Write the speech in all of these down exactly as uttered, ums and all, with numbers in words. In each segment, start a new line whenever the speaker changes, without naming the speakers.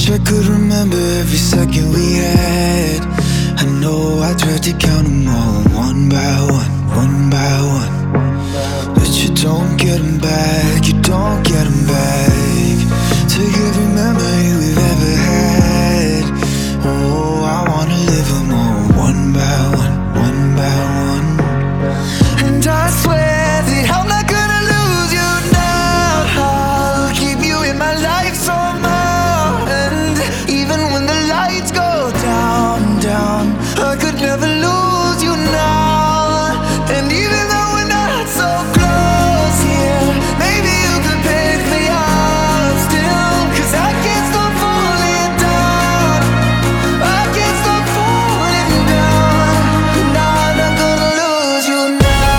I could remember every second we had. I know I tried to count them all, one by one, one by one. But you don't get them back, you don't get them back. Take every memory we've ever had. Oh, I wanna live them all, one by one, one by one. And I swear that I'm not gonna lose you now. I'll keep you in my life somehow. And even when the lights go down, down, I could never lose you now. And even though we're not so close here, maybe you could pick me up still. Cause I can't stop falling down, I can't stop falling down. And I'm not gonna lose you now.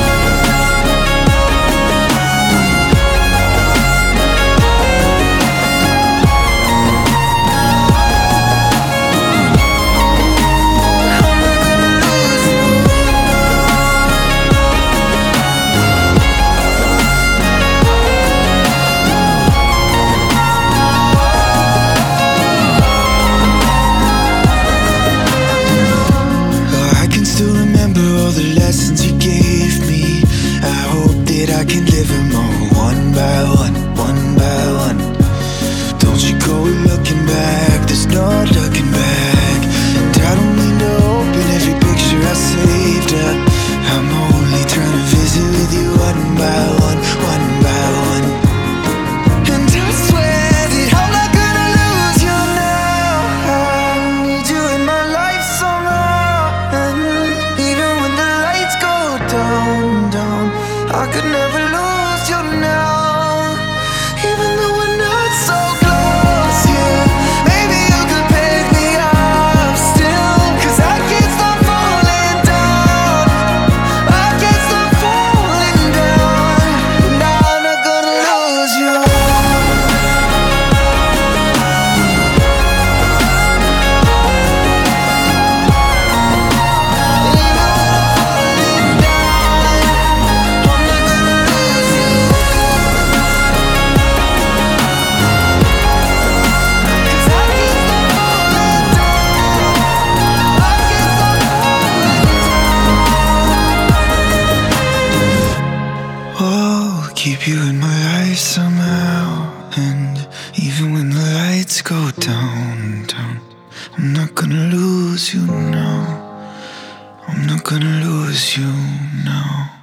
All the lessons you gave me, I hope that I can live them all, one by one, one by one. Don't you go looking back, there's no looking back. And I don't mean to open every picture I saved up. I'm only trying to visit with you one by one, one by one. And I swear that I'm not gonna lose you now. I need you in my life somehow. And even when the lights go down, down, I could never lose you now. Even though we're not so close, yeah, maybe you could pick me up still. Cause I can't stop falling down, I can't stop falling down. And I'm not gonna lose you. Oh, keep you in my life somehow. And even when the lights go down, down, I'm not gonna lose you now. I'm not gonna lose you now.